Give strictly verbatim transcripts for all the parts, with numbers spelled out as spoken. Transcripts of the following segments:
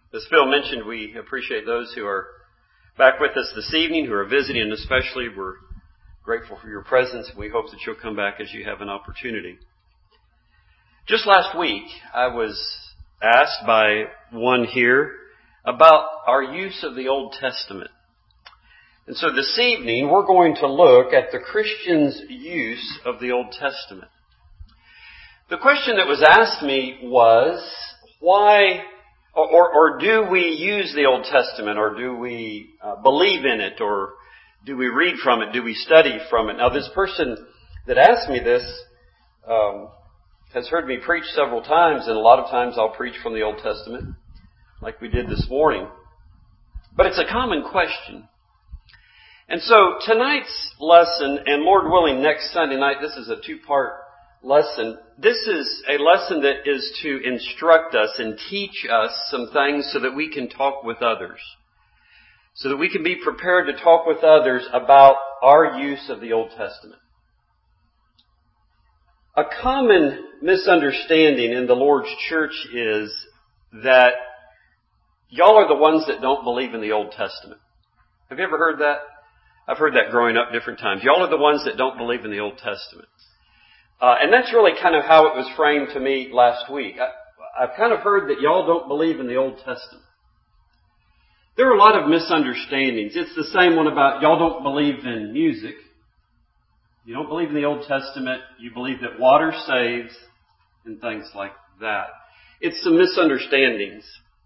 As Phil mentioned, we appreciate those who are back with us this evening, who are visiting, and especially we're grateful for your presence. We hope that you'll come back as you have an opportunity. Just last week, I was asked by one here about our use of the Old Testament. And so this evening, we're going to look at the Christian's use of the Old Testament. The question that was asked me was, why, or, or do we use the Old Testament, or do we uh, believe in it, or do we read from it, do we study from it? Now, this person that asked me this um, has heard me preach several times, and a lot of times I'll preach from the Old Testament, like we did this morning. But it's a common question. And so tonight's lesson, and Lord willing, next Sunday night, this is a two-part lesson. This is a lesson that is to instruct us and teach us some things so that we can talk with others. So that we can be prepared to talk with others about our use of the Old Testament. A common misunderstanding in the Lord's church is that y'all are the ones that don't believe in the Old Testament. Have you ever heard that? I've heard that growing up different times. Y'all are the ones that don't believe in the Old Testament. Uh, and that's really kind of how it was framed to me last week. I, I've kind of heard that y'all don't believe in the Old Testament. There are a lot of misunderstandings. It's the same one about y'all don't believe in music. You don't believe in the Old Testament. You believe that water saves and things like that. It's some misunderstandings.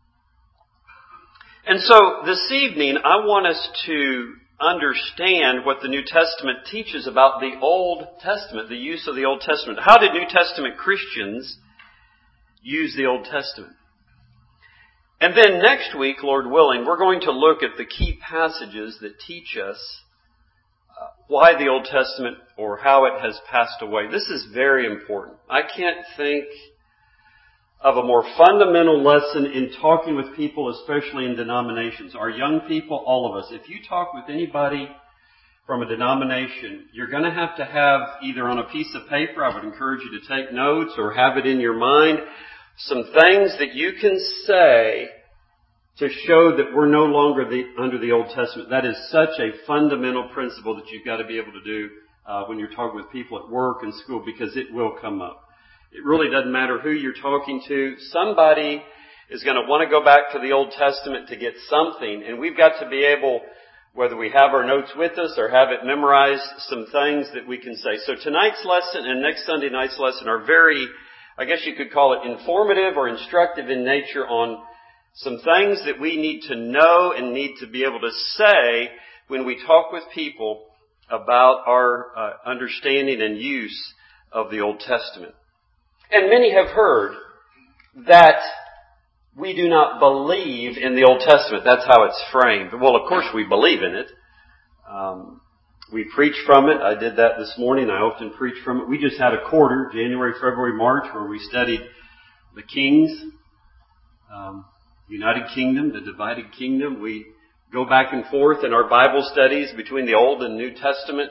And so this evening, I want us to understand what the New Testament teaches about the Old Testament, the use of the Old Testament. How did New Testament Christians use the Old Testament? And then next week, Lord willing, we're going to look at the key passages that teach us uh, why the Old Testament or how it has passed away. This is very important. I can't think of a more fundamental lesson in talking with people, especially in denominations. Our young people, all of us, if you talk with anybody from a denomination, you're going to have to have either on a piece of paper, I would encourage you to take notes, or have it in your mind, some things that you can say to show that we're no longer the, under the Old Testament. That is such a fundamental principle that you've got to be able to do uh, when you're talking with people at work and school, because it will come up. It really doesn't matter who you're talking to. Somebody is going to want to go back to the Old Testament to get something. And we've got to be able, whether we have our notes with us or have it memorized, some things that we can say. So tonight's lesson and next Sunday night's lesson are very, I guess you could call it informative or instructive in nature on some things that we need to know and need to be able to say when we talk with people about our uh, understanding and use of the Old Testament. And many have heard that we do not believe in the Old Testament. That's how it's framed. Well, of course we believe in it. Um, we preach from it. I did that this morning. I often preach from it. We just had a quarter, January, February, March, where we studied the kings, um, United Kingdom, the divided kingdom. We go back and forth in our Bible studies between the Old and New Testament.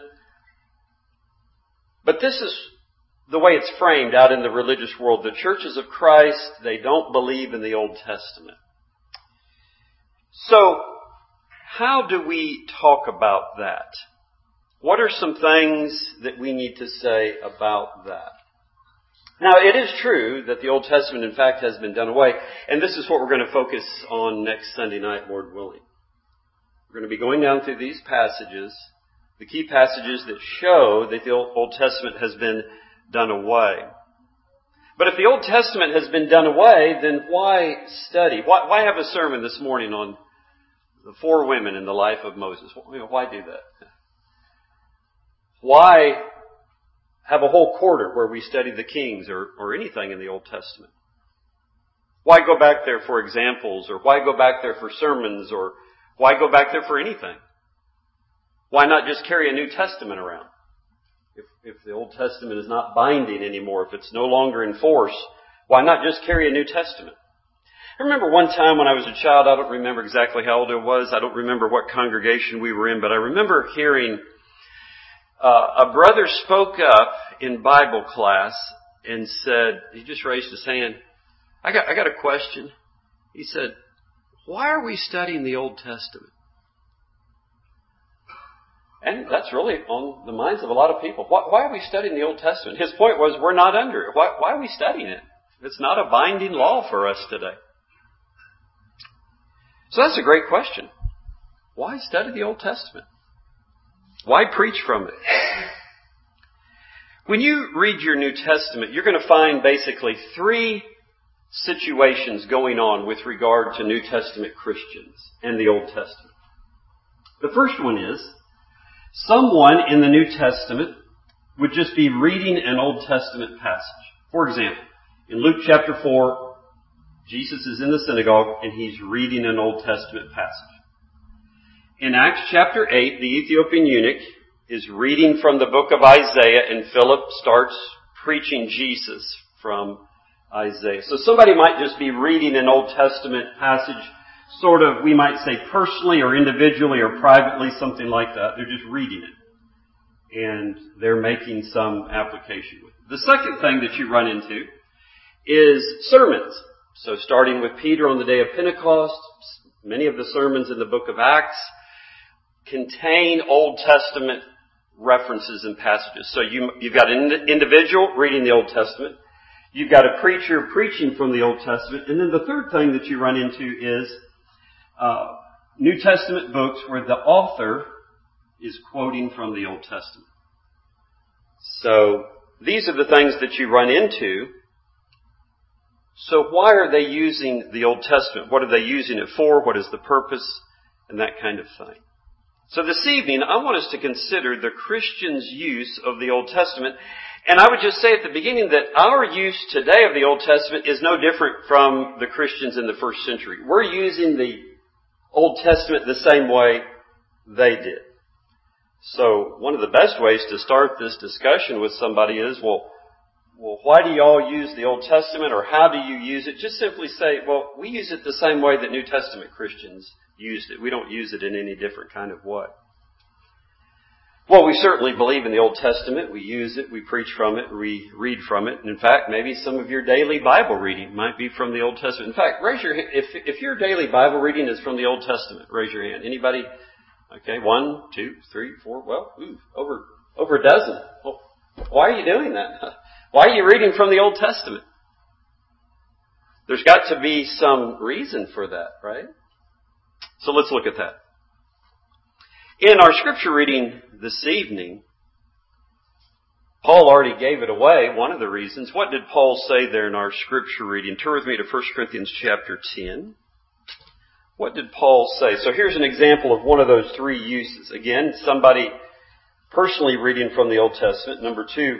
But this is the way it's framed out in the religious world. The churches of Christ, they don't believe in the Old Testament. So, how do we talk about that? What are some things that we need to say about that? Now, it is true that the Old Testament, in fact, has been done away. And this is what we're going to focus on next Sunday night, Lord willing. We're going to be going down through these passages, the key passages that show that the Old Testament has been done away. But if the Old Testament has been done away, then why study? Why, why have a sermon this morning on the four women in the life of Moses? Why do that? Why have a whole quarter where we study the kings or, or anything in the Old Testament? Why go back there for examples, or why go back there for sermons, or why go back there for anything? Why not just carry a New Testament around? If, if the Old Testament is not binding anymore, if it's no longer in force, why not just carry a New Testament? I remember one time when I was a child, I don't remember exactly how old I was, I don't remember what congregation we were in, but I remember hearing uh, a brother spoke up in Bible class and said, he just raised his hand, I got, I got a question. He said, why are we studying the Old Testament? And that's really on the minds of a lot of people. Why, why are we studying the Old Testament? His point was, we're not under it. Why, why are we studying it? It's not a binding law for us today. So that's a great question. Why study the Old Testament? Why preach from it? When you read your New Testament, you're going to find basically three situations going on with regard to New Testament Christians and the Old Testament. The first one is, someone in the New Testament would just be reading an Old Testament passage. For example, in Luke chapter four, Jesus is in the synagogue and he's reading an Old Testament passage. In Acts chapter eight, the Ethiopian eunuch is reading from the book of Isaiah and Philip starts preaching Jesus from Isaiah. So somebody might just be reading an Old Testament passage, sort of, we might say personally or individually or privately, something like that. They're just reading it. And they're making some application with it. The second thing that you run into is sermons. So starting with Peter on the day of Pentecost, many of the sermons in the book of Acts contain Old Testament references and passages. So you, you've got an individual reading the Old Testament. You've got a preacher preaching from the Old Testament. And then the third thing that you run into is uh, New Testament books where the author is quoting from the Old Testament. So these are the things that you run into. So why are they using the Old Testament? What are they using it for? What is the purpose? And that kind of thing. So this evening, I want us to consider the Christian's use of the Old Testament. And I would just say at the beginning that our use today of the Old Testament is no different from the Christians in the first century. We're using the Old Testament the same way they did. So one of the best ways to start this discussion with somebody is, well, well, why do you all use the Old Testament, or how do you use it? Just simply say, well, we use it the same way that New Testament Christians used it. We don't use it in any different kind of way. Well, we certainly believe in the Old Testament. We use it, we preach from it, we read from it. And in fact, maybe some of your daily Bible reading might be from the Old Testament. In fact, raise your if if your daily Bible reading is from the Old Testament, raise your hand. Anybody? Okay, one, two, three, four. Well, ooh, over over a dozen. Well, why are you doing that? Why are you reading from the Old Testament? There's got to be some reason for that, right? So let's look at that. In our scripture reading this evening, Paul already gave it away, one of the reasons. What did Paul say there in our scripture reading? Turn with me to First Corinthians chapter ten. What did Paul say? So here's an example of one of those three uses. Again, somebody personally reading from the Old Testament. Number two,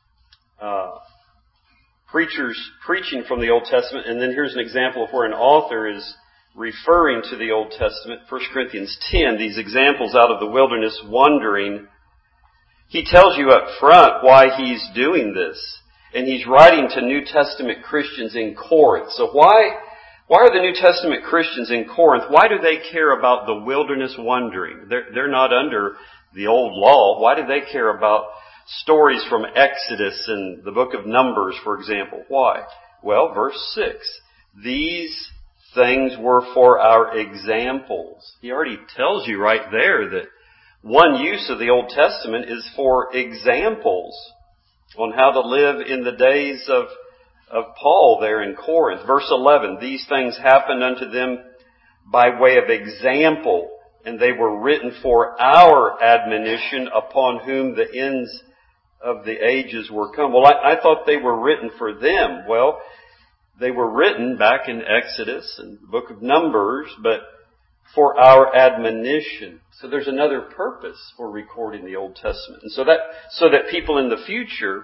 uh, preachers preaching from the Old Testament. And then here's an example of where an author is referring to the Old Testament. First Corinthians ten, these examples out of the wilderness wandering. He tells you up front why he's doing this. And he's writing to New Testament Christians in Corinth. So why, why are the New Testament Christians in Corinth? Why do they care about the wilderness wandering? They're, they're not under the old law. Why do they care about stories from Exodus and the book of Numbers, for example? Why? Well, verse six. These things were for our examples. He already tells you right there that one use of the Old Testament is for examples on how to live in the days of, of Paul there in Corinth. Verse eleven, these things happened unto them by way of example, and they were written for our admonition, upon whom the ends of the ages were come. Well, I, I thought they were written for them. Well, they were written back in Exodus and the book of Numbers, but for our admonition. So there's another purpose for recording the Old Testament. And so that, so that people in the future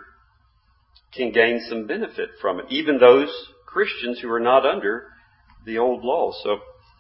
can gain some benefit from it. Even those Christians who are not under the old law. So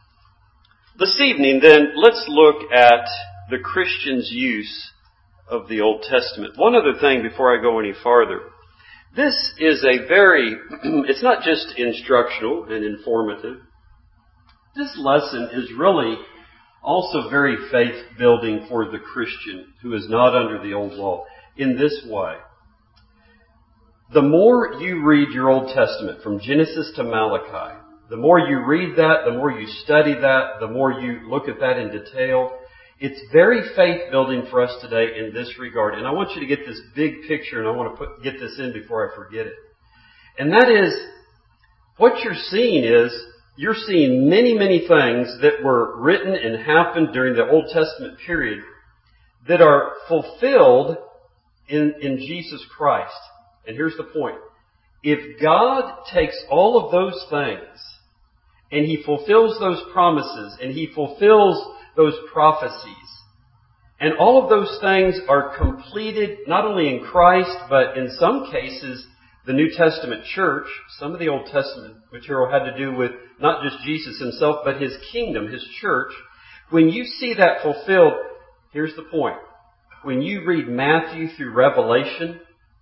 this evening then, let's look at the Christian's use of the Old Testament. One other thing before I go any farther. This is a very, it's not just instructional and informative. This lesson is really also very faith-building for the Christian who is not under the old law in this way. The more you read your Old Testament from Genesis to Malachi, the more you read that, the more you study that, the more you look at that in detail. It's very faith-building for us today in this regard. And I want you to get this big picture, and I want to put, get this in before I forget it. And that is, what you're seeing is, you're seeing many, many things that were written and happened during the Old Testament period that are fulfilled in, in Jesus Christ. And here's the point. If God takes all of those things and He fulfills those promises and He fulfills those prophecies, and all of those things are completed not only in Christ, but in some cases the New Testament church, some of the Old Testament material had to do with not just Jesus Himself, but His kingdom, His church. When you see that fulfilled, here's the point. When you read Matthew through Revelation,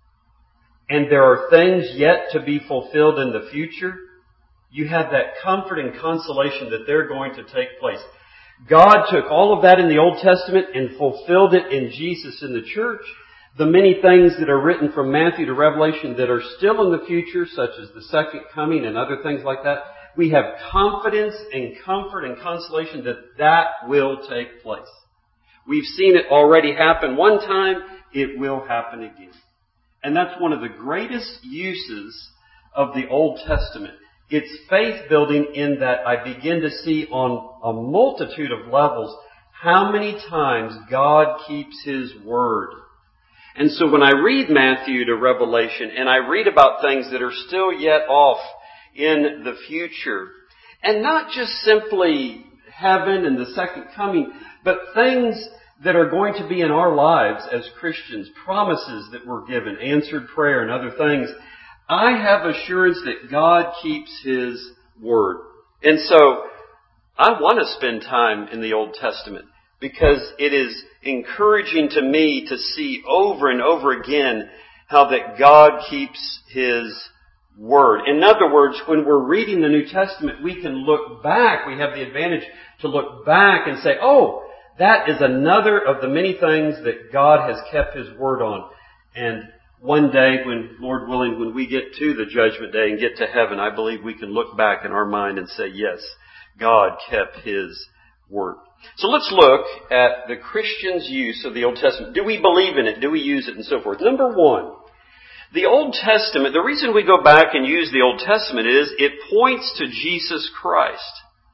and there are things yet to be fulfilled in the future, you have that comfort and consolation that they're going to take place. God took all of that in the Old Testament and fulfilled it in Jesus in the church. The many things that are written from Matthew to Revelation that are still in the future, such as the second coming and other things like that, we have confidence and comfort and consolation that that will take place. We've seen it already happen one time. It will happen again. And that's one of the greatest uses of the Old Testament. It's faith building in that I begin to see on a multitude of levels how many times God keeps His word. And so when I read Matthew to Revelation and I read about things that are still yet off in the future, and not just simply heaven and the second coming, but things that are going to be in our lives as Christians, promises that were given, answered prayer and other things, I have assurance that God keeps His word. And so I want to spend time in the Old Testament because it is encouraging to me to see over and over again how that God keeps His word. In other words, when we're reading the New Testament, we can look back. We have the advantage to look back and say, oh, that is another of the many things that God has kept His word on. And one day, when, Lord willing, when we get to the judgment day and get to heaven, I believe we can look back in our mind and say, yes, God kept His word. So let's look at the Christian's use of the Old Testament. Do we believe in it? Do we use it? And so forth. Number one, the Old Testament, the reason we go back and use the Old Testament is it points to Jesus Christ.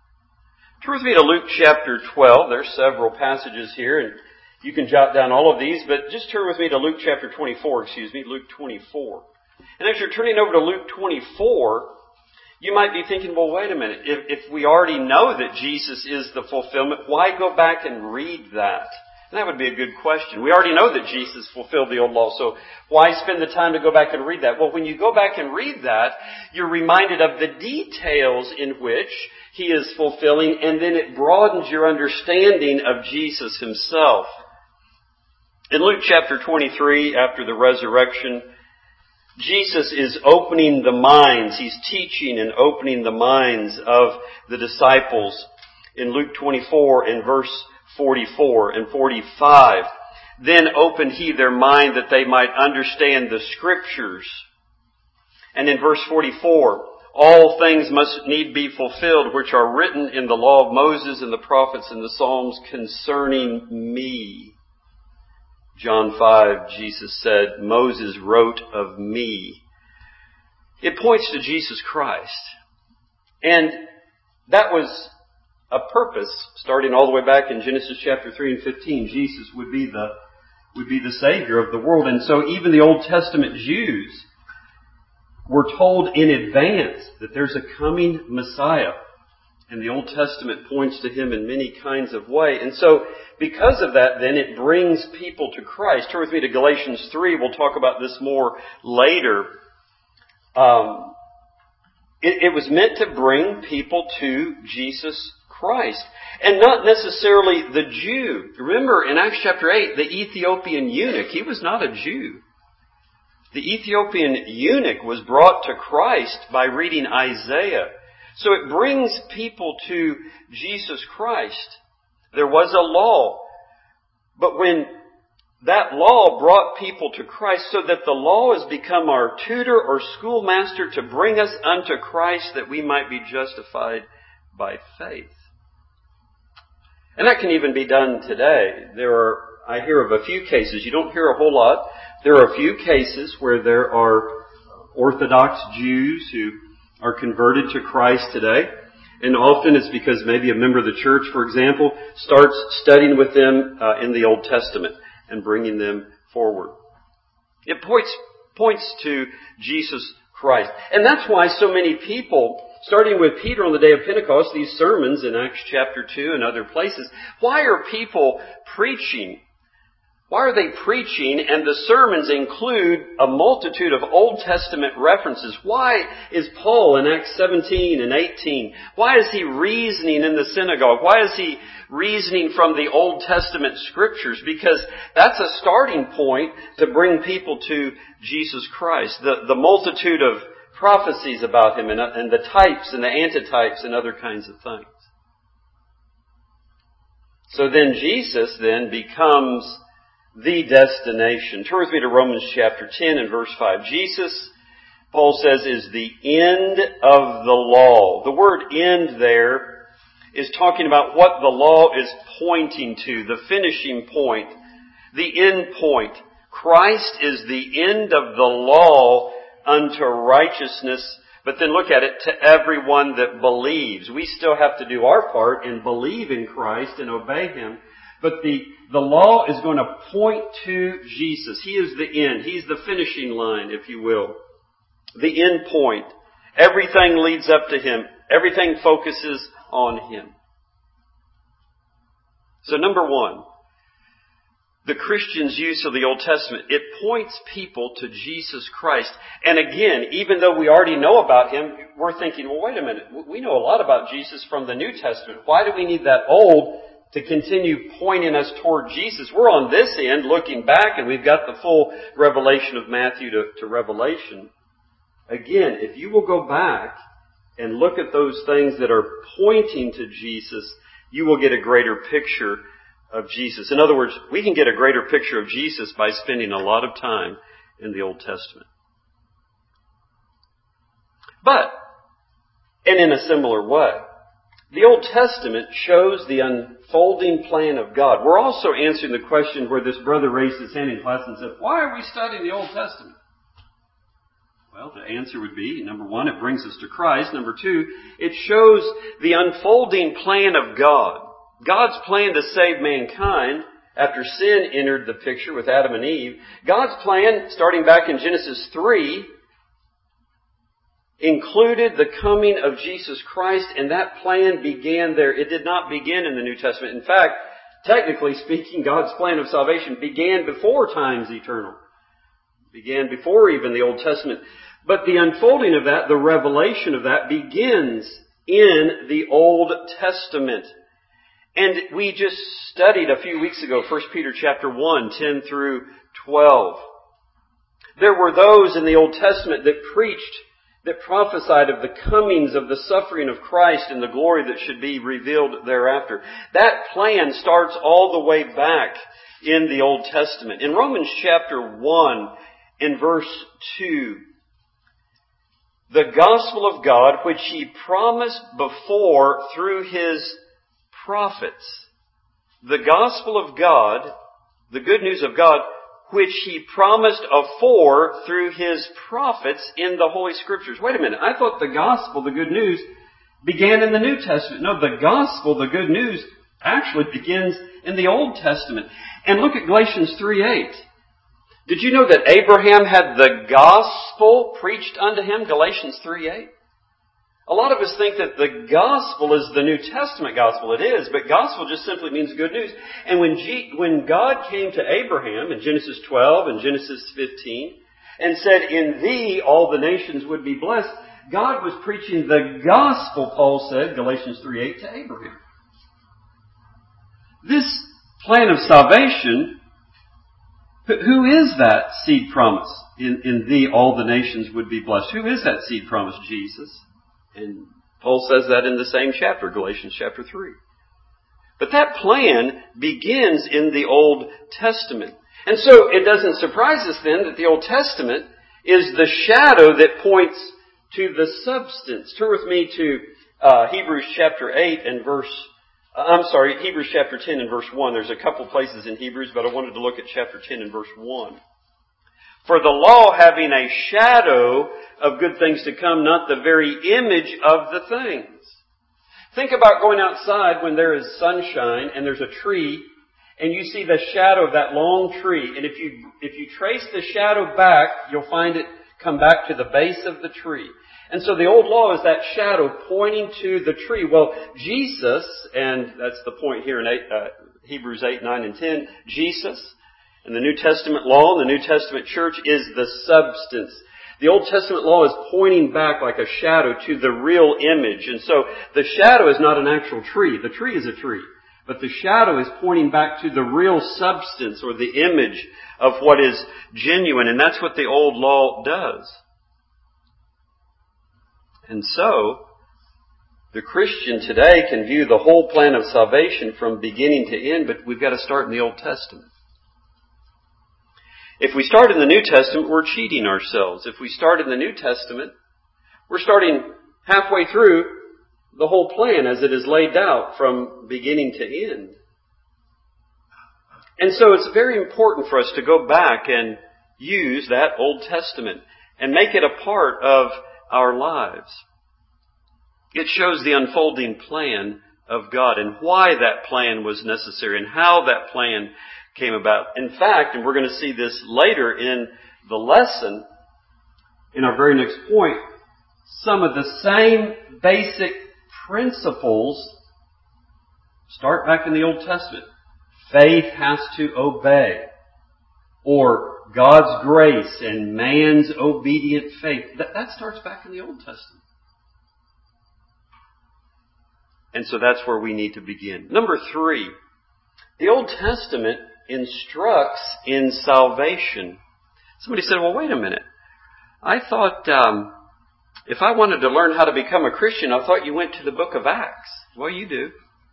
Turn with me to Luke chapter twelve. There's several passages here, and you can jot down all of these, but just turn with me to Luke chapter twenty-four, excuse me, Luke twenty-four. And as you're turning over to Luke twenty-four, you might be thinking, well, wait a minute. If, if we already know that Jesus is the fulfillment, why go back and read that? And that would be a good question. We already know that Jesus fulfilled the old law, so why spend the time to go back and read that? Well, when you go back and read that, you're reminded of the details in which He is fulfilling, and then it broadens your understanding of Jesus Himself. In Luke chapter twenty-three, after the resurrection, Jesus is opening the minds. He's teaching and opening the minds of the disciples. In Luke twenty-four, in verse forty-four and forty-five, then opened He their mind that they might understand the Scriptures. And in verse forty-four, all things must need be fulfilled which are written in the law of Moses and the prophets and the Psalms concerning me. John five, Jesus said, Moses wrote of me. It points to Jesus Christ. And that was a purpose, starting all the way back in Genesis chapter three and fifteen. Jesus would be the, would be the Savior of the world. And so even the Old Testament Jews were told in advance that there's a coming Messiah. And the Old Testament points to Him in many kinds of ways. And so, because of that, then, it brings people to Christ. Turn with me to Galatians three. We'll talk about this more later. Um, it, it was meant to bring people to Jesus Christ. And not necessarily the Jew. Remember, in Acts chapter eight, the Ethiopian eunuch, he was not a Jew. The Ethiopian eunuch was brought to Christ by reading Isaiah. So it brings people to Jesus Christ. There was a law. But when that law brought people to Christ so that the law has become our tutor or schoolmaster to bring us unto Christ that we might be justified by faith. And that can even be done today. There are, I hear of a few cases, you don't hear a whole lot, there are a few cases where there are Orthodox Jews who are converted to Christ today. And often it's because maybe a member of the church, for example, starts studying with them uh, in the Old Testament and bringing them forward. It points, points to Jesus Christ. And that's why so many people, starting with Peter on the day of Pentecost, these sermons in Acts chapter two and other places, why are people preaching? Why are they preaching and the sermons include a multitude of Old Testament references? Why is Paul in Acts seventeen and eighteen, why is he reasoning in the synagogue? Why is he reasoning from the Old Testament scriptures? Because that's a starting point to bring people to Jesus Christ. The, the multitude of prophecies about Him and, and the types and the antitypes and other kinds of things. So then Jesus then becomes the destination. Turn with me to Romans chapter ten and verse five. Jesus, Paul says, is the end of the law. The word end there is talking about what the law is pointing to, the finishing point, the end point. Christ is the end of the law unto righteousness. But then look at it, to everyone that believes. We still have to do our part and believe in Christ and obey Him. But the, the law is going to point to Jesus. He is the end. He's the finishing line, if you will. The end point. Everything leads up to Him. Everything focuses on Him. So number one, the Christian's use of the Old Testament, it points people to Jesus Christ. And again, even though we already know about Him, we're thinking, well, wait a minute. We know a lot about Jesus from the New Testament. Why do we need that Old to continue pointing us toward Jesus? We're on this end looking back and we've got the full revelation of Matthew to, to Revelation. Again, if you will go back and look at those things that are pointing to Jesus, you will get a greater picture of Jesus. In other words, we can get a greater picture of Jesus by spending a lot of time in the Old Testament. But, and in a similar way, the Old Testament shows the unfolding plan of God. We're also answering the question where this brother raised his hand in class and said, why are we studying the Old Testament? Well, the answer would be, number one, it brings us to Christ. Number two, it shows the unfolding plan of God. God's plan to save mankind after sin entered the picture with Adam and Eve. God's plan, starting back in Genesis three, included the coming of Jesus Christ, and that plan began there. It did not begin in the New Testament. In fact, technically speaking, God's plan of salvation began before times eternal. It began before even the Old Testament. But the unfolding of that, the revelation of that, begins in the Old Testament. And we just studied a few weeks ago, First Peter chapter one, ten through twelve. There were those in the Old Testament that preached, that prophesied of the comings of the suffering of Christ and the glory that should be revealed thereafter. That plan starts all the way back in the Old Testament. In Romans chapter one, in verse two, the gospel of God, which He promised before through His prophets. The gospel of God, the good news of God, which He promised afore through His prophets in the Holy Scriptures. Wait a minute. I thought the gospel, the good news, began in the New Testament. No, the gospel, the good news, actually begins in the Old Testament. And look at Galatians three eight. Did you know that Abraham had the gospel preached unto him? Galatians three eight. A lot of us think that the gospel is the New Testament gospel. It is, but gospel just simply means good news. And when G- when God came to Abraham in Genesis twelve and Genesis fifteen and said, in thee all the nations would be blessed, God was preaching the gospel, Paul said, Galatians three eight, to Abraham. This plan of salvation, who is that seed promise? In, in thee all the nations would be blessed. Who is that seed promise? Jesus. And Paul says that in the same chapter, Galatians chapter three. But that plan begins in the Old Testament. And so it doesn't surprise us then that the Old Testament is the shadow that points to the substance. Turn with me to uh, Hebrews chapter eight and verse, uh, I'm sorry, Hebrews chapter ten and verse one. There's a couple places in Hebrews, but I wanted to look at chapter ten and verse one. For the law having a shadow of good things to come, not the very image of the things. Think about going outside when there is sunshine and there's a tree and you see the shadow of that long tree. And if you, if you trace the shadow back, you'll find it come back to the base of the tree. And so the old law is that shadow pointing to the tree. Well, Jesus, and that's the point here in eight, uh, Hebrews eight, nine, and ten, Jesus and the New Testament law and the New Testament church is the substance. The Old Testament law is pointing back like a shadow to the real image. And so the shadow is not an actual tree. The tree is a tree. But the shadow is pointing back to the real substance or the image of what is genuine. And that's what the old law does. And so, the Christian today can view the whole plan of salvation from beginning to end, but we've got to start in the Old Testament. If we start in the New Testament, we're cheating ourselves. If we start in the New Testament, we're starting halfway through the whole plan as it is laid out from beginning to end. And so it's very important for us to go back and use that Old Testament and make it a part of our lives. It shows the unfolding plan of God and why that plan was necessary and how that plan came about. In fact, and we're going to see this later in the lesson, in our very next point, some of the same basic principles start back in the Old Testament. Faith has to obey. Or God's grace and man's obedient faith. That, that starts back in the Old Testament. And so that's where we need to begin. Number three, the Old Testament instructs in salvation. Somebody said, well, wait a minute. I thought um, if I wanted to learn how to become a Christian, I thought you went to the book of Acts. Well, you do.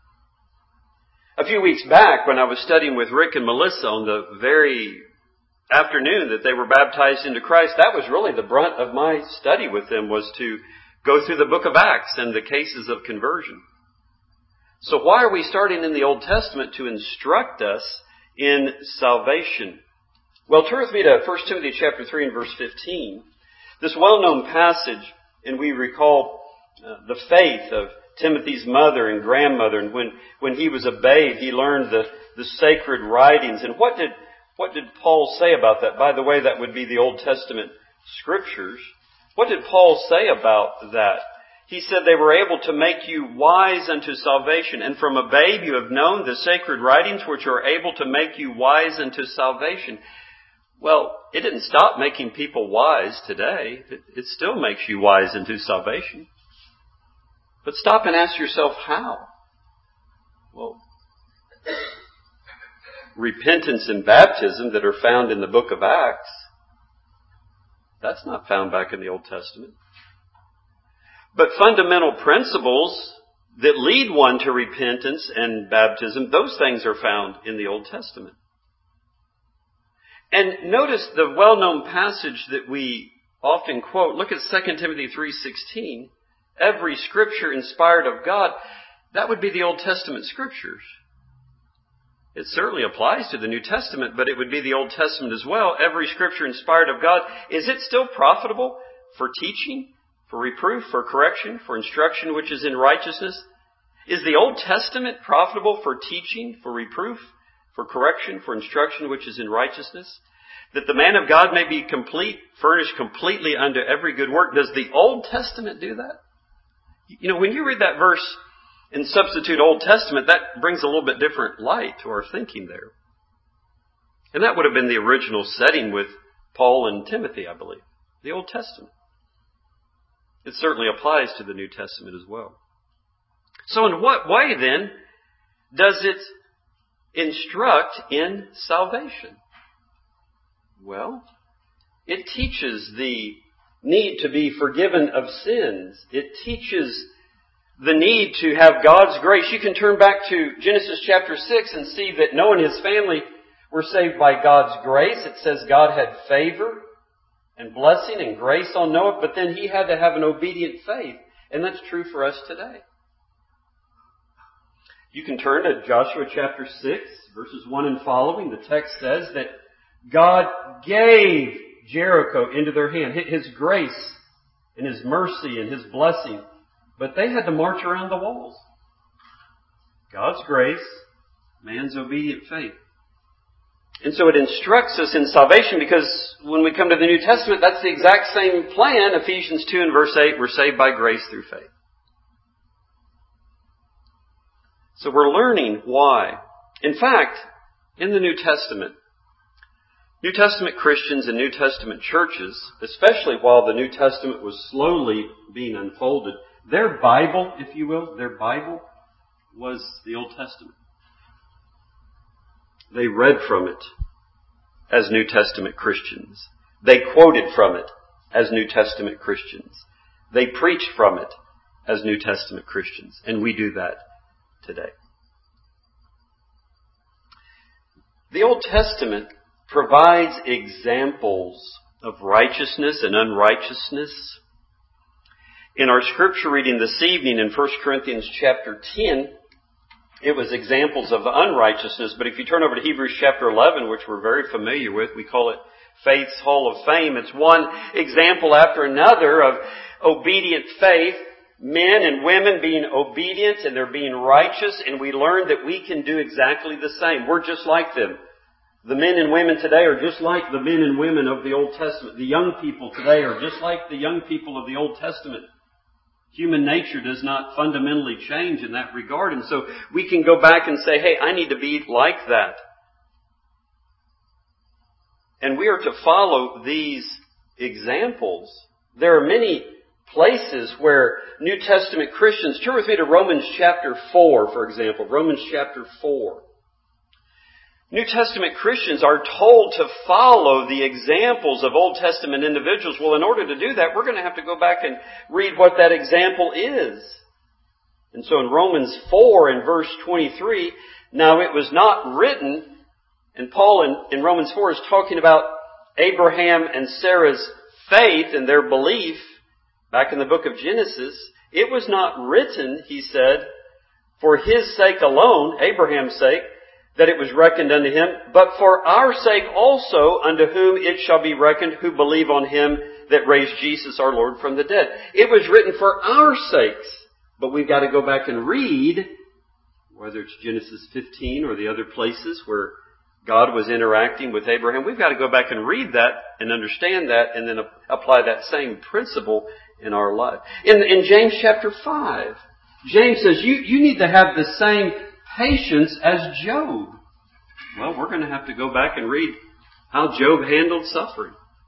A few weeks back when I was studying with Rick and Melissa on the very afternoon that they were baptized into Christ, that was really the brunt of my study with them, was to go through the book of Acts and the cases of conversion. So why are we starting in the Old Testament to instruct us in salvation? Well, turn with me to First Timothy chapter three and verse fifteen. This well-known passage, and we recall uh, the faith of Timothy's mother and grandmother, and when, when he was a babe, he learned the, the sacred writings. And what did What did Paul say about that? By the way, that would be the Old Testament scriptures. What did Paul say about that? He said they were able to make you wise unto salvation. And from a babe you have known the sacred writings which are able to make you wise unto salvation. Well, it didn't stop making people wise today. It, it still makes you wise unto salvation. But stop and ask yourself how. Well, repentance and baptism that are found in the book of Acts, that's not found back in the Old Testament. But fundamental principles that lead one to repentance and baptism, those things are found in the Old Testament. And notice the well-known passage that we often quote. Look at Second Timothy three sixteen. Every scripture inspired of God, that would be the Old Testament scriptures. It certainly applies to the New Testament, but it would be the Old Testament as well. Every scripture inspired of God. Is it still profitable for teaching, for reproof, for correction, for instruction which is in righteousness? Is the Old Testament profitable for teaching, for reproof, for correction, for instruction which is in righteousness? That the man of God may be complete, furnished completely unto every good work. Does the Old Testament do that? You know, when you read that verse and substitute Old Testament, that brings a little bit different light to our thinking there. And that would have been the original setting with Paul and Timothy, I believe. The Old Testament. It certainly applies to the New Testament as well. So in what way then does it instruct in salvation? Well, it teaches the need to be forgiven of sins. It teaches the need to have God's grace. You can turn back to Genesis chapter six and see that Noah and his family We're saved by God's grace. It says God had favor and blessing and grace on Noah, but then he had to have an obedient faith. And that's true for us today. You can turn to Joshua chapter six, verses one and following. The text says that God gave Jericho into their hand, His grace and His mercy and His blessing. But they had to march around the walls. God's grace, man's obedient faith. And so it instructs us in salvation, because when we come to the New Testament, that's the exact same plan. Ephesians two and verse eight, we're saved by grace through faith. So we're learning why. In fact, in the New Testament, New Testament Christians and New Testament churches, especially while the New Testament was slowly being unfolded, their Bible, if you will, their Bible was the Old Testament. They read from it as New Testament Christians. They quoted from it as New Testament Christians. They preached from it as New Testament Christians. And we do that today. The Old Testament provides examples of righteousness and unrighteousness. In our scripture reading this evening in First Corinthians chapter ten, it was examples of unrighteousness. But if you turn over to Hebrews chapter eleven, which we're very familiar with, we call it Faith's Hall of Fame. It's one example after another of obedient faith, men and women being obedient and they're being righteous, and we learn that we can do exactly the same. We're just like them. The men and women today are just like the men and women of the Old Testament. The young people today are just like the young people of the Old Testament. Human nature does not fundamentally change in that regard. And so we can go back and say, hey, I need to be like that. And we are to follow these examples. There are many places where New Testament Christians, turn with me to Romans chapter four, for example. Romans chapter four. New Testament Christians are told to follow the examples of Old Testament individuals. Well, in order to do that, we're going to have to go back and read what that example is. And so in Romans four and verse twenty-three, now it was not written, and Paul in, in Romans four is talking about Abraham and Sarah's faith and their belief back in the book of Genesis. It was not written, he said, for his sake alone, Abraham's sake, that it was reckoned unto him, but for our sake also, unto whom it shall be reckoned who believe on him that raised Jesus our Lord from the dead. It was written for our sakes, but we've got to go back and read, whether it's Genesis fifteen or the other places where God was interacting with Abraham. We've got to go back and read that and understand that and then apply that same principle in our life. In, in James chapter five, James says you, you need to have the same patience as Job. Well, we're going to have to go back and read how Job handled suffering.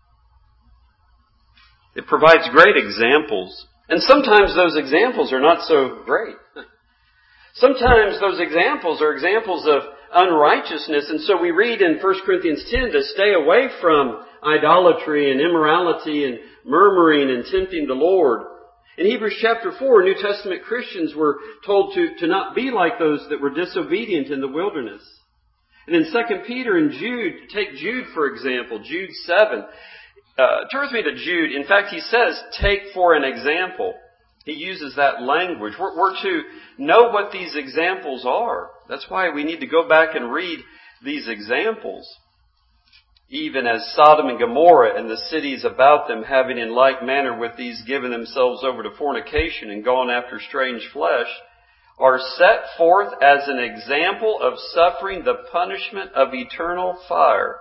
It provides great examples. And sometimes those examples are not so great. Sometimes those examples are examples of unrighteousness. And so we read in First Corinthians ten to stay away from idolatry and immorality and murmuring and tempting the Lord. In Hebrews chapter four, New Testament Christians were told to, to not be like those that were disobedient in the wilderness. And in Second Peter and Jude, take Jude for example, Jude seven. Uh, turn with me to Jude. In fact, he says, take for an example. He uses that language. We're, we're to know what these examples are. That's why we need to go back and read these examples. Even as Sodom and Gomorrah and the cities about them, having in like manner with these given themselves over to fornication and gone after strange flesh, are set forth as an example of suffering the punishment of eternal fire.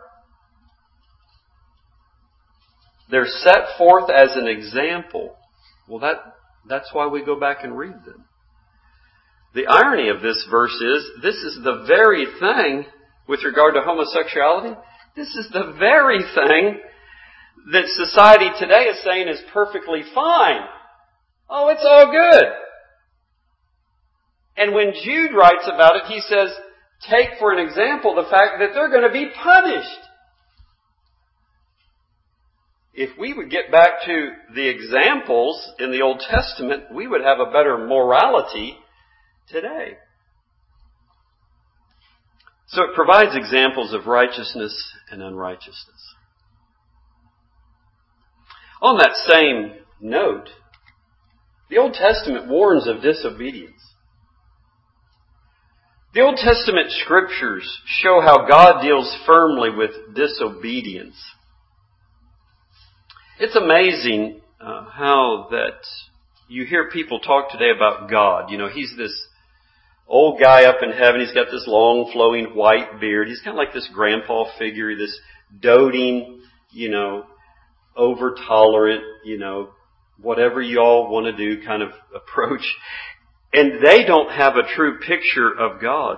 They're set forth as an example. Well, that that's why we go back and read them. The irony of this verse is, this is the very thing with regard to homosexuality. This is the very thing that society today is saying is perfectly fine. Oh, it's all good. And when Jude writes about it, he says, take for an example the fact that they're going to be punished. If we would get back to the examples in the Old Testament, we would have a better morality today. So it provides examples of righteousness and unrighteousness. On that same note, the Old Testament warns of disobedience. The Old Testament scriptures show how God deals firmly with disobedience. It's amazing uh, how that you hear people talk today about God. You know, He's this old guy up in heaven. He's got this long flowing white beard. He's kind of like this grandpa figure, this doting, you know, over tolerant, you know, whatever you all want to do kind of approach. And they don't have a true picture of God.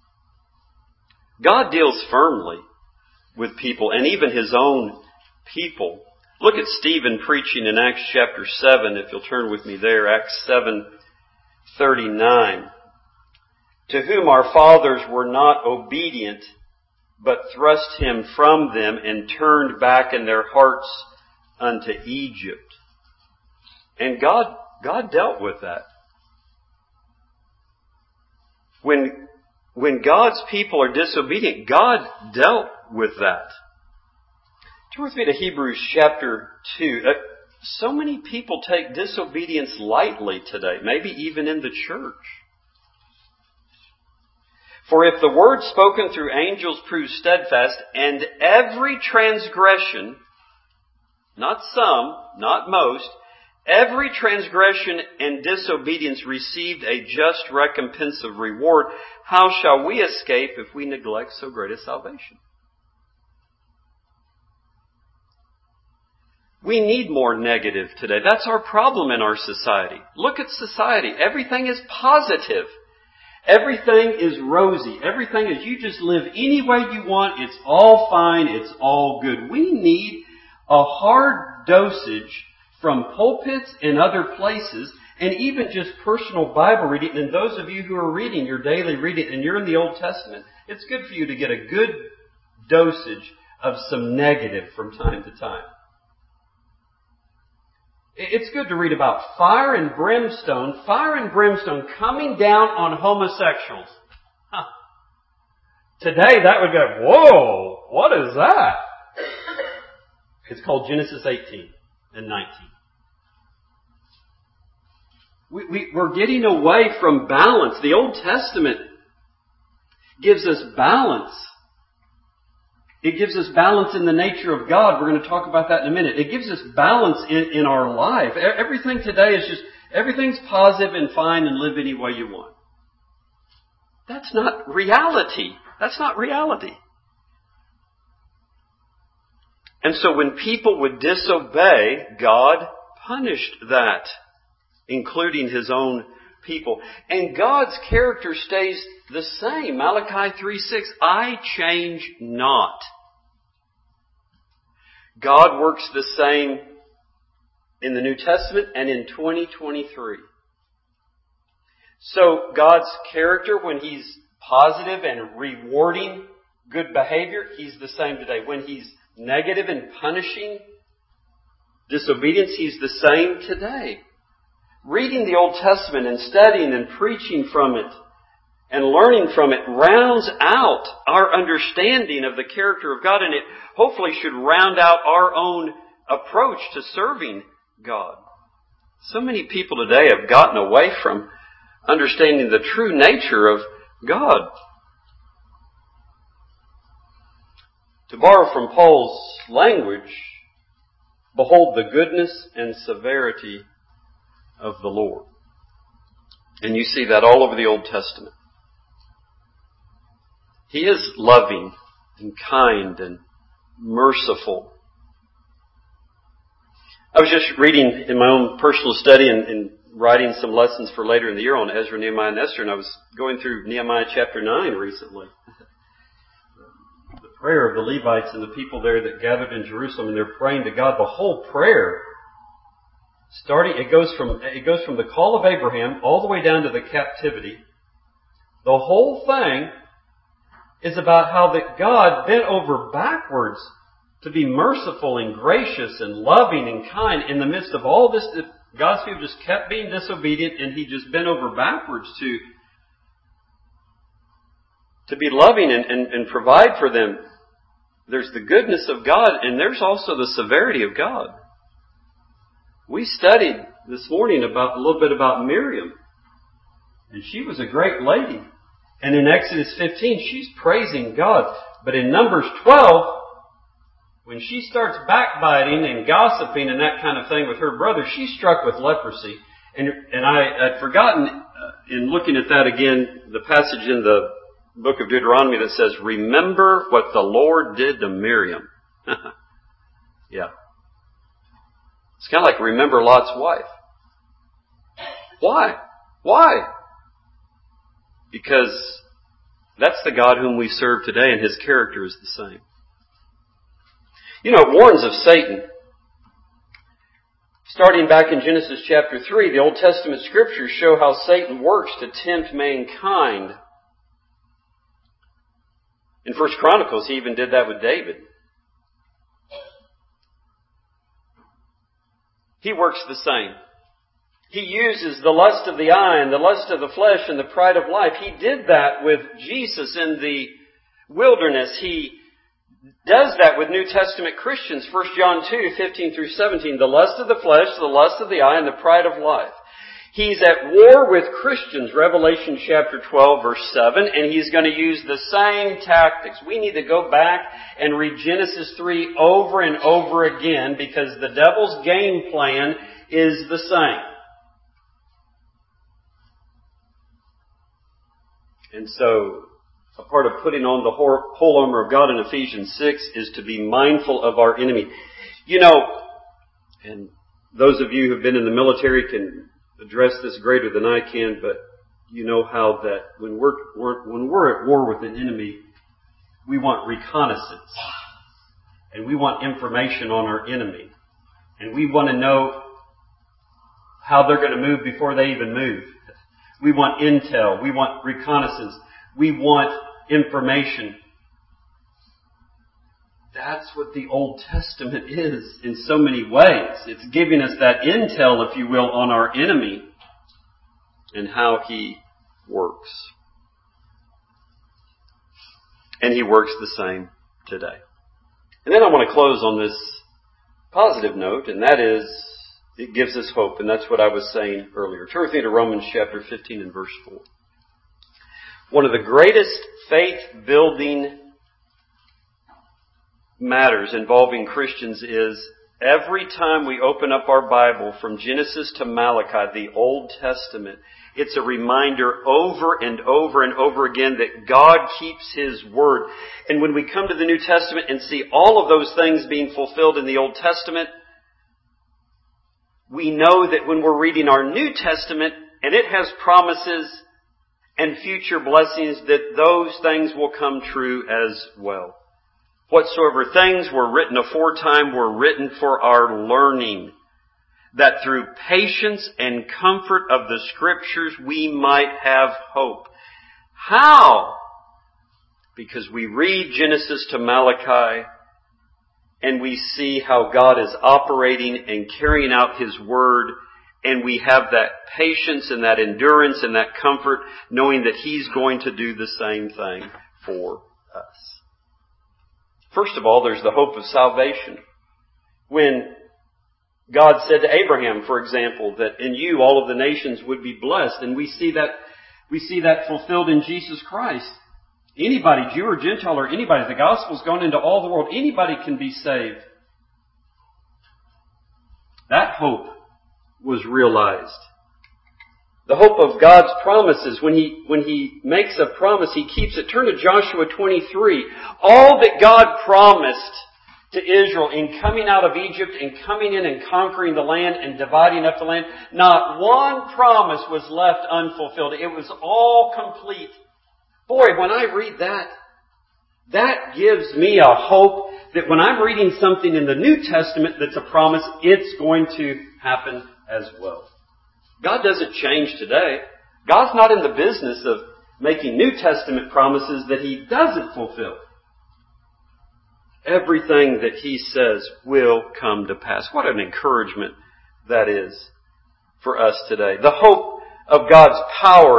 God deals firmly with people and even His own people. Look at Stephen preaching in Acts chapter seven, if you'll turn with me there, Acts seven thirty-nine. To whom our fathers were not obedient, but thrust him from them and turned back in their hearts unto Egypt. And God, God dealt with that. When, when God's people are disobedient, God dealt with that. Turn with me to Hebrews chapter two. Uh, so many people take disobedience lightly today, maybe even in the church. For if the word spoken through angels proves steadfast, and every transgression, not some, not most, every transgression and disobedience received a just recompense of reward, how shall we escape if we neglect so great a salvation? We need more negative today. That's our problem in our society. Look at society. Everything is positive. Everything is rosy. Everything is you just live any way you want. It's all fine. It's all good. We need a hard dosage from pulpits and other places, and even just personal Bible reading. And those of you who are reading your daily reading and you're in the Old Testament, it's good for you to get a good dosage of some negative from time to time. It's good to read about fire and brimstone, fire and brimstone coming down on homosexuals. Huh. Today that would go, whoa, what is that? It's called Genesis eighteen and nineteen. We, we, we're getting away from balance. The Old Testament gives us balance. It gives us balance in the nature of God. We're going to talk about that in a minute. It gives us balance in, in our life. Everything today is just, everything's positive and fine and live any way you want. That's not reality. That's not reality. And so when people would disobey, God punished that, including His own people. And God's character stays the same. Malachi three six, I change not. God works the same in the New Testament and in twenty twenty-three. So God's character, when He's positive and rewarding good behavior, He's the same today. When He's negative and punishing disobedience, He's the same today. Reading the Old Testament and studying and preaching from it and learning from it rounds out our understanding of the character of God, and it hopefully should round out our own approach to serving God. So many people today have gotten away from understanding the true nature of God. To borrow from Paul's language, behold the goodness and severity of the Lord. And you see that all over the Old Testament. He is loving and kind and merciful. I was just reading in my own personal study and, and writing some lessons for later in the year on Ezra, Nehemiah, and Esther, and I was going through Nehemiah chapter nine recently. The prayer of the Levites and the people there that gathered in Jerusalem, and they're praying to God. The whole prayer, starting, it goes from it goes from the call of Abraham all the way down to the captivity. The whole thing is about how that God bent over backwards to be merciful and gracious and loving and kind in the midst of all this. God's people just kept being disobedient, and He just bent over backwards to to be loving and, and, and provide for them. There's the goodness of God, and there's also the severity of God. We studied this morning about a little bit about Miriam. And she was a great lady. And in Exodus fifteen, she's praising God. But in Numbers twelve, when she starts backbiting and gossiping and that kind of thing with her brother, she's struck with leprosy. And, and I, I'd forgotten, uh, in looking at that again, the passage in the book of Deuteronomy that says, remember what the Lord did to Miriam. Yeah. It's kind of like remember Lot's wife. Why? Why? Because that's the God whom we serve today, and His character is the same. You know, it warns of Satan. Starting back in Genesis chapter three, the Old Testament Scriptures show how Satan works to tempt mankind. In First Chronicles, he even did that with David. He works the same. He uses the lust of the eye and the lust of the flesh and the pride of life. He did that with Jesus in the wilderness. He does that with New Testament Christians. First John two, fifteen through seventeen. The lust of the flesh, the lust of the eye, and the pride of life. He's at war with Christians, Revelation chapter twelve, verse seven, and he's going to use the same tactics. We need to go back and read Genesis three over and over again because the devil's game plan is the same. And so, a part of putting on the whole armor of God in Ephesians six is to be mindful of our enemy. You know, and those of you who have been in the military can address this greater than I can, but you know how that when we're, we're when we're at war with an enemy, we want reconnaissance. And we want information on our enemy. And we want to know how they're going to move before they even move. We want intel. We want reconnaissance. We want information. That's what the Old Testament is in so many ways. It's giving us that intel, if you will, on our enemy and how he works. And he works the same today. And then I want to close on this positive note, and that is, it gives us hope, and that's what I was saying earlier. Turn with me to Romans chapter fifteen and verse four. One of the greatest faith-building matters involving Christians is every time we open up our Bible from Genesis to Malachi, the Old Testament, it's a reminder over and over and over again that God keeps His word. And when we come to the New Testament and see all of those things being fulfilled in the Old Testament, we know that when we're reading our New Testament and it has promises and future blessings, that those things will come true as well. Whatsoever things were written aforetime were written for our learning, that through patience and comfort of the Scriptures we might have hope. How? Because we read Genesis to Malachi and we see how God is operating and carrying out His Word, and we have that patience and that endurance and that comfort knowing that He's going to do the same thing for us. First of all, there's the hope of salvation. When God said to Abraham, for example, that in you all of the nations would be blessed, and we see that we see that fulfilled in Jesus Christ. Anybody, Jew or Gentile or anybody, the gospel's gone into all the world. Anybody can be saved. That hope was realized. The hope of God's promises. When He, when He makes a promise, He keeps it. Turn to Joshua twenty-three. All that God promised to Israel in coming out of Egypt and coming in and conquering the land and dividing up the land, not one promise was left unfulfilled. It was all complete. Boy, when I read that, that gives me a hope that when I'm reading something in the New Testament that's a promise, it's going to happen as well. God doesn't change today. God's not in the business of making New Testament promises that He doesn't fulfill. Everything that He says will come to pass. What an encouragement that is for us today. The hope of God's power and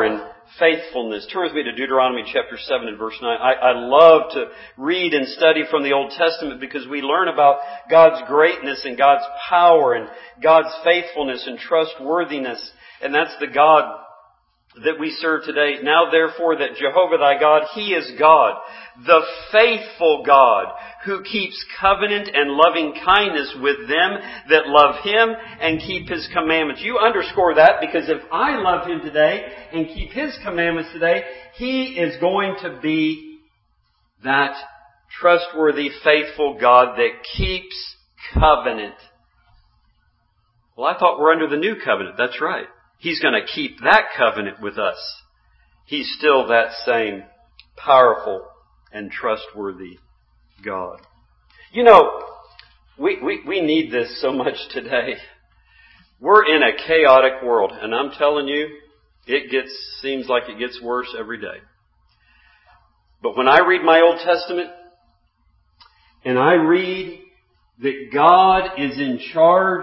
faithfulness. Turn with me to Deuteronomy chapter seven and verse nine. I, I love to read and study from the Old Testament because we learn about God's greatness and God's power and God's faithfulness and trustworthiness. And that's the God that we serve today. Now therefore that Jehovah thy God, He is God, the faithful God, who keeps covenant and loving kindness with them that love Him and keep His commandments. You underscore that because if I love Him today and keep His commandments today, He is going to be that trustworthy, faithful God that keeps covenant. Well, I thought we're under the new covenant. That's right. He's going to keep that covenant with us. He's still that same powerful and trustworthy God. You know, we, we, we need this so much today. We're in a chaotic world, and I'm telling you, it gets seems like it gets worse every day. But when I read my Old Testament, and I read that God is in charge,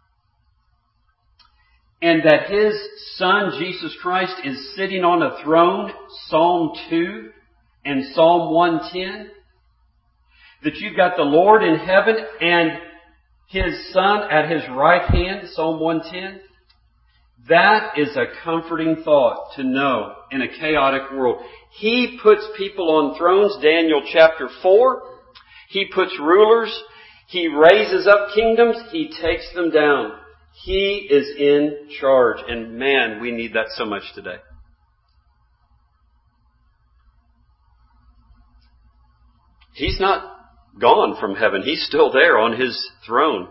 and that His Son, Jesus Christ, is sitting on a throne, Psalm two and Psalm one ten. That you've got the Lord in heaven and His Son at His right hand, Psalm one ten. That is a comforting thought to know in a chaotic world. He puts people on thrones, Daniel chapter four. He puts rulers. He raises up kingdoms. He takes them down. He is in charge. And man, we need that so much today. He's not gone from heaven. He's still there on His throne.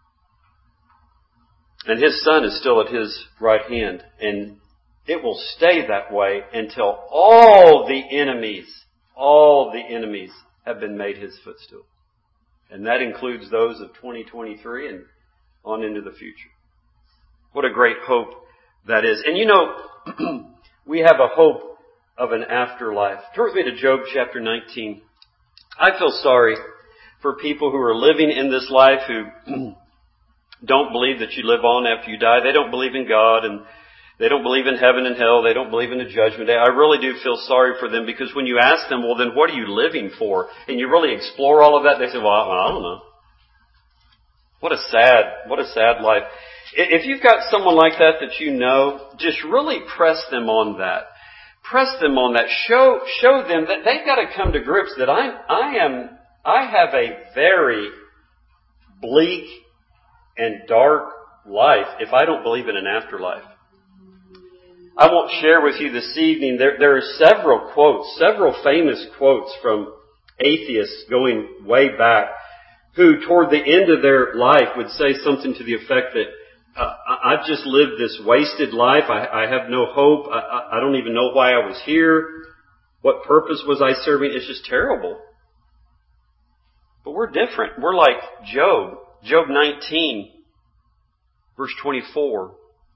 And His Son is still at His right hand. And it will stay that way until all the enemies, all the enemies have been made His footstool. And that includes those of twenty twenty-three and on into the future. What a great hope that is. And you know, we have a hope of an afterlife. Turn with me to Job chapter nineteen. I feel sorry for people who are living in this life who don't believe that you live on after you die. They don't believe in God and they don't believe in heaven and hell. They don't believe in the judgment day. I really do feel sorry for them because when you ask them, well, then what are you living for? And you really explore all of that, they say, well, I don't know. What a sad, what a sad life. If you've got someone like that that you know, just really press them on that. Press them on that. Show, show them that they've got to come to grips that I, I am, I have a very bleak and dark life if I don't believe in an afterlife. I won't share with you this evening. There, there are several quotes, several famous quotes from atheists going way back who toward the end of their life would say something to the effect that uh, I've just lived this wasted life. I, I have no hope. I, I, I don't even know why I was here. What purpose was I serving? It's just terrible. But we're different. We're like Job. Job nineteen, verse twenty-four.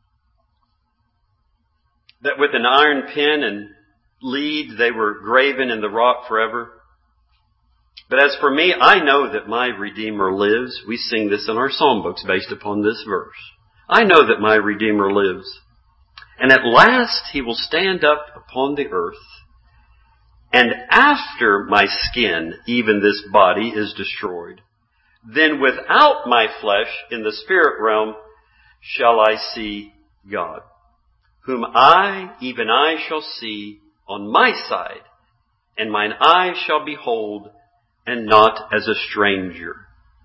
That with an iron pen and lead they were graven in the rock forever. But as for me, I know that my Redeemer lives. We sing this in our psalm books based upon this verse. I know that my Redeemer lives. And at last He will stand up upon the earth. And after my skin, even this body, is destroyed, then without my flesh in the spirit realm shall I see God, whom I, even I, shall see on my side, and mine eyes shall behold, and not as a stranger.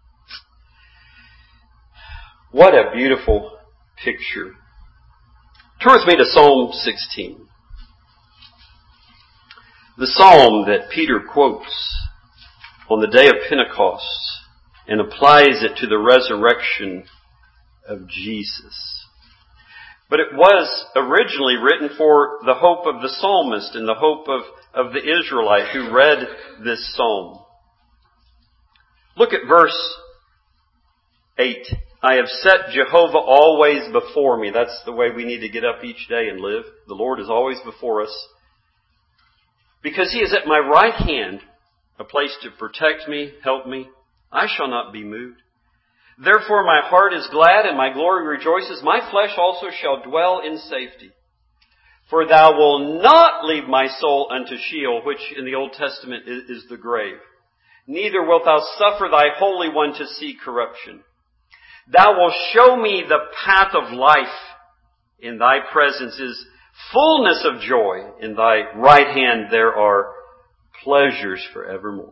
What a beautiful picture. Turn with me to Psalm sixteen. The psalm that Peter quotes on the day of Pentecost and applies it to the resurrection of Jesus. But it was originally written for the hope of the psalmist and the hope of, of the Israelite who read this psalm. Look at verse eight. I have set Jehovah always before me. That's the way we need to get up each day and live. The Lord is always before us. Because He is at my right hand, a place to protect me, help me. I shall not be moved. Therefore my heart is glad and my glory rejoices. My flesh also shall dwell in safety. For thou wilt not leave my soul unto Sheol, which in the Old Testament is the grave. Neither wilt thou suffer thy Holy One to see corruption. Thou wilt show me the path of life. In thy presence is fullness of joy. In thy right hand there are pleasures forevermore.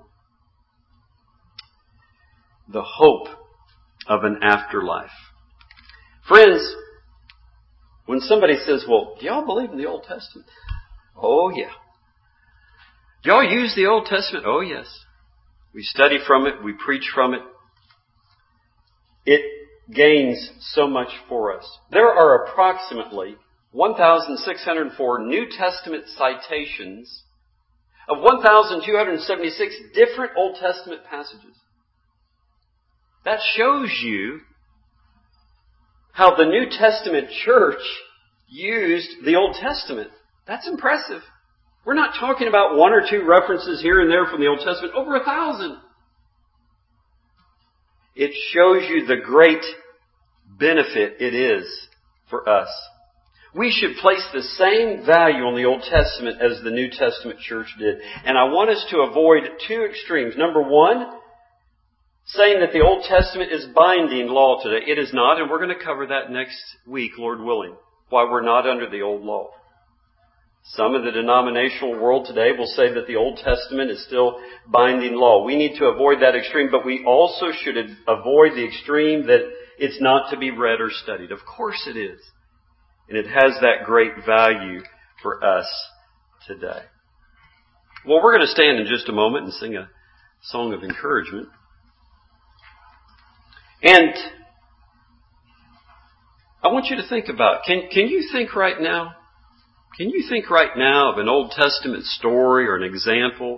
The hope of an afterlife. Friends, when somebody says, well, do y'all believe in the Old Testament? Oh, yeah. Do y'all use the Old Testament? Oh, yes. We study from it. We preach from it. It gains so much for us. There are approximately one thousand six hundred four New Testament citations of one thousand two hundred seventy-six different Old Testament passages. That shows you how the New Testament church used the Old Testament. That's impressive. We're not talking about one or two references here and there from the Old Testament. Over a thousand. It shows you the great benefit it is for us. We should place the same value on the Old Testament as the New Testament church did. And I want us to avoid two extremes. Number one, saying that the Old Testament is binding law today. It is not, and we're going to cover that next week, Lord willing, why we're not under the old law. Some of the denominational world today will say that the Old Testament is still binding law. We need to avoid that extreme, but we also should avoid the extreme that it's not to be read or studied. Of course it is. And it has that great value for us today. Well, we're going to stand in just a moment and sing a song of encouragement. And I want you to think about, can, can you think right now, can you think right now of an Old Testament story or an example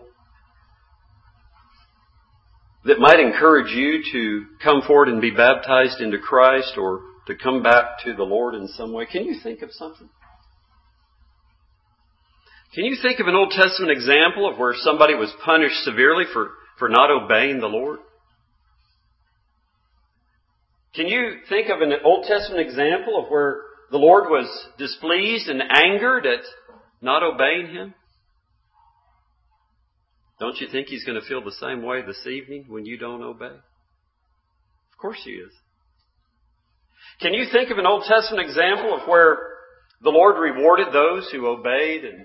that might encourage you to come forward and be baptized into Christ or to come back to the Lord in some way? Can you think of something? Can you think of an Old Testament example of where somebody was punished severely for, for not obeying the Lord? Can you think of an Old Testament example of where the Lord was displeased and angered at not obeying Him? Don't you think He's going to feel the same way this evening when you don't obey? Of course He is. Can you think of an Old Testament example of where the Lord rewarded those who obeyed and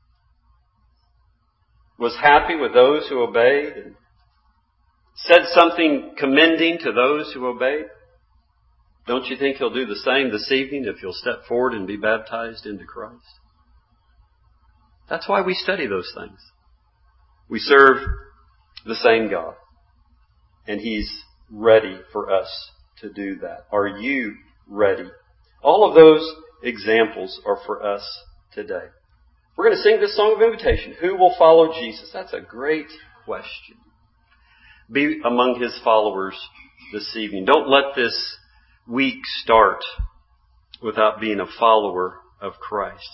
was happy with those who obeyed and said something commending to those who obeyed? Don't you think He'll do the same this evening if you'll step forward and be baptized into Christ? That's why we study those things. We serve the same God, and He's ready for us to do that. Are you ready? All of those examples are for us today. We're going to sing this song of invitation. Who will follow Jesus? That's a great question. Be among His followers this evening. Don't let this week start without being a follower of Christ.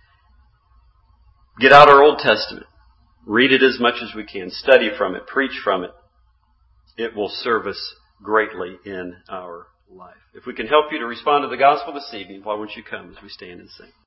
Get out our Old Testament. Read it as much as we can. Study from it. Preach from it. It will serve us greatly in our life. If we can help you to respond to the gospel this evening, why won't you come as we stand and sing?